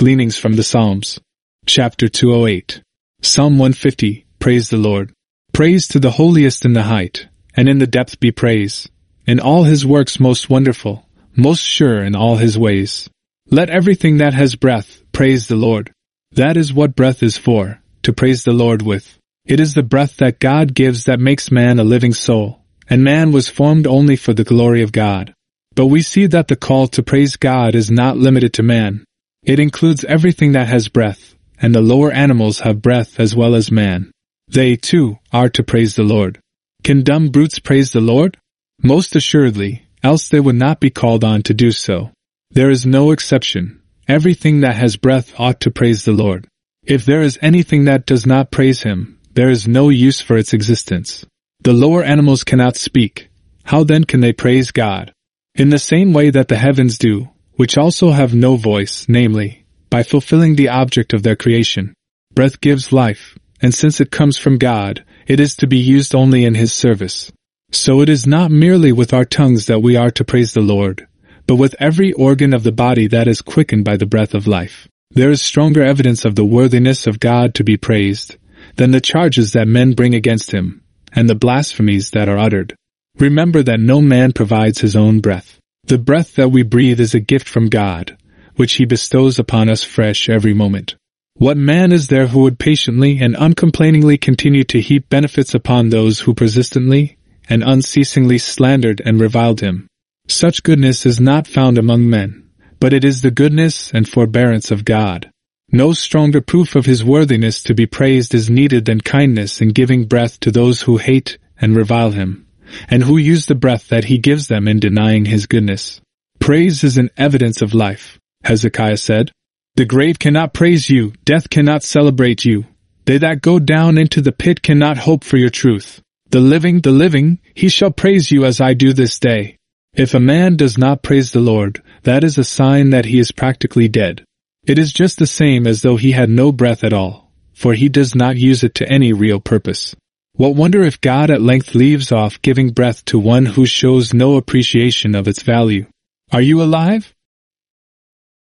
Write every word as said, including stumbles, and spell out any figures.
Gleanings from the Psalms. Chapter two oh eight. Psalm one fifty. Praise the Lord. Praise to the holiest in the height, and in the depth be praise. In all his works most wonderful, most sure in all his ways. Let everything that has breath praise the Lord. That is what breath is for, to praise the Lord with. It is the breath that God gives that makes man a living soul, and man was formed only for the glory of God. But we see that the call to praise God is not limited to man. It includes everything that has breath, and the lower animals have breath as well as man. They, too, are to praise the Lord. Can dumb brutes praise the Lord? Most assuredly, else they would not be called on to do so. There is no exception. Everything that has breath ought to praise the Lord. If there is anything that does not praise Him, there is no use for its existence. The lower animals cannot speak. How then can they praise God? In the same way that the heavens do, which also have no voice, namely, by fulfilling the object of their creation. Breath gives life, and since it comes from God, it is to be used only in His service. So it is not merely with our tongues that we are to praise the Lord, but with every organ of the body that is quickened by the breath of life. There is stronger evidence of the worthiness of God to be praised than the charges that men bring against Him, and the blasphemies that are uttered. Remember that no man provides his own breath. The breath that we breathe is a gift from God, which He bestows upon us fresh every moment. What man is there who would patiently and uncomplainingly continue to heap benefits upon those who persistently and unceasingly slandered and reviled Him? Such goodness is not found among men, but it is the goodness and forbearance of God. No stronger proof of His worthiness to be praised is needed than kindness in giving breath to those who hate and revile Him, and who use the breath that He gives them in denying His goodness. Praise is an evidence of life, Hezekiah said. The grave cannot praise you, death cannot celebrate you. They that go down into the pit cannot hope for your truth. The living, the living, he shall praise you as I do this day. If a man does not praise the Lord, that is a sign that he is practically dead. It is just the same as though he had no breath at all, for he does not use it to any real purpose. What wonder if God at length leaves off giving breath to one who shows no appreciation of its value? Are you alive?